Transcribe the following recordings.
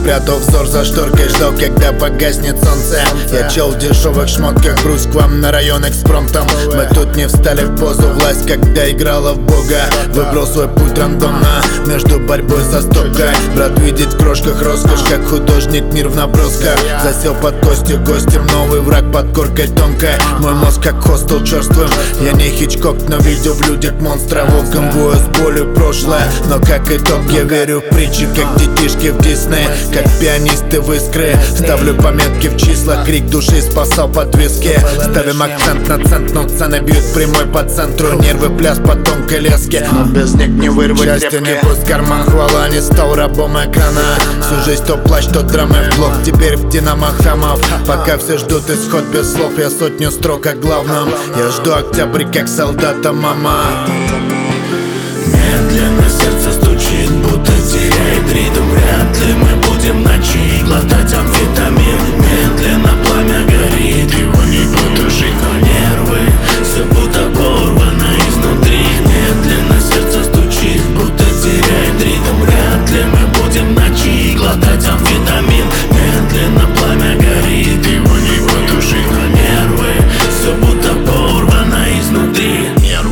прятал взор за шторкой, ждал, когда погаснет солнце. Я чел в дешевых шмотках, брусь к вам на район экспромтом. Мы тут не встали в позу, власть когда играла в бога. Выбрал свой путь рандомно, между борьбой со стопкой. Брат, видеть в крошках роскошь, как художник мир в набросках. Засел под костью гостем, новый враг под коркой тонкой. Мой мозг как хостел черствым, я не Хичкок, но видел в людях монстра. Волком бою с болью прошлое, но как итог я верю в притчи, как детишки в Дисней. Как пианисты в искры, ставлю пометки в числа. Крик души спасал подвески. Ставим акцент на цент, но цены бьют прямой по центру. Нервы пляс по тонкой леске, но без них не вырвать счастье не пусть карман. Хвала, не стал рабом экрана. Всю жизнь то плащ, то драмы в блок. Теперь в динамо хамов. Пока все ждут исход без слов, я сотню строк о главном. Я жду октябрь, как солдата мама. Медленно сердце стучит, будто теряет ритм. Вряд ли мы будем ночи глотать амфетамин. Медленно пламя горит, его не потушить, но нервы все будто порвано изнутри. Медленно сердце стучит, будто теряет ритм. Вряд ли мы будем ночи глотать амфетамин. Медленно пламя горит, его не потушить, но нервы все будто порвано изнутри.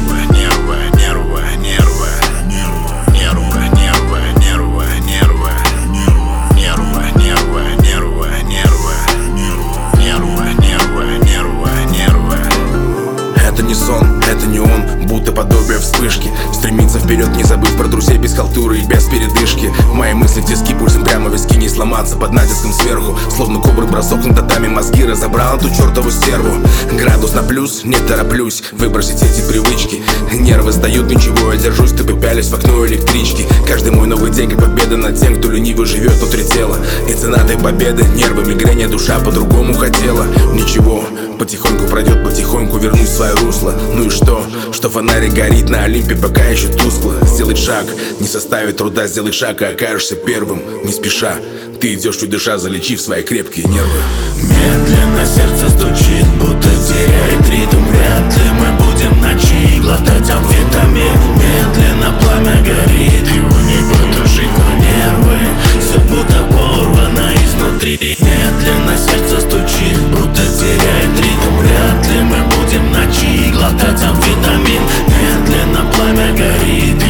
Это не сон, это не он, будто подобие вспышки. Стремиться вперед, не забыв про друзей, без халтуры и без передышки. Мои мысли тиски, пульсом прямо в виски, не сломаться под натиском сверху. Словно кобры бросок на татами, мозги разобрал эту чертову стерву. Градус на плюс, не тороплюсь выбросить эти привычки. Нервы сдают, ничего, я держусь, ты пялись в окно электрички. Каждый мой новый день как победа над тем, кто ленивый живет внутри тела. И цена этой победы, нервы, мигрень, душа по-другому хотела. Ничего, потихоньку пройдет, потихоньку вернусь в свое русло. Ну и что фонарик горит на Олимпе, пока еще тускло. Сделать шаг не составит труда, сделай шаг, и окажешься первым, не спеша. Ты идешь чуть дыша, залечив свои крепкие нервы. Медленно сердце стучит, будто теряет ритм. Вряд ли мы будем ночи глотать амфетамин. Медленно пламя горит, его не потушить, но нервы все будто порвано изнутри. Медленно сердце стучит, будто теряет ритм. Вряд ли мы будем ночи глотать амфетамин. Медленно пламя горит,